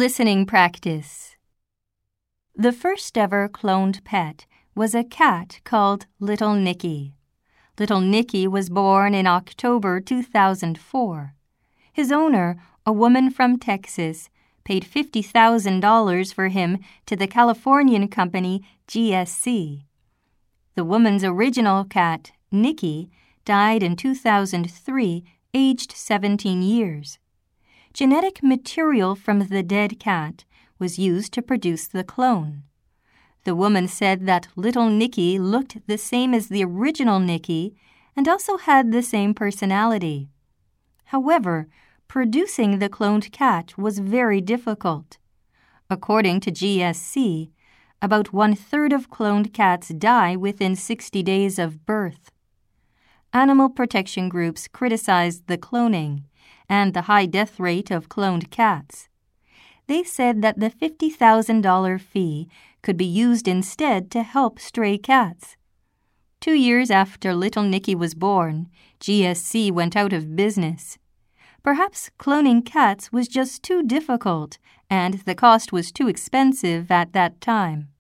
Listening practice. The first ever cloned pet was a cat called Little Nicky. Little Nicky was born in October 2004. His owner, a woman from Texas, paid $50,000 for him to the Californian company GSC. The woman's original cat, Nicky, died in 2003, aged 17 years. Genetic material from the dead cat was used to produce the clone. The woman said that Little Nicky looked the same as the original Nicky and also had the same personality. However, producing the cloned cat was very difficult. According to GSC, about 1/3 of cloned cats die within 60 days of birth. Animal protection groups criticized the cloning and the high death rate of cloned cats. They said that the $50,000 fee could be used instead to help stray cats. 2 years after Little Nicky was born, GSC went out of business. Perhaps cloning cats was just too difficult, and the cost was too expensive at that time.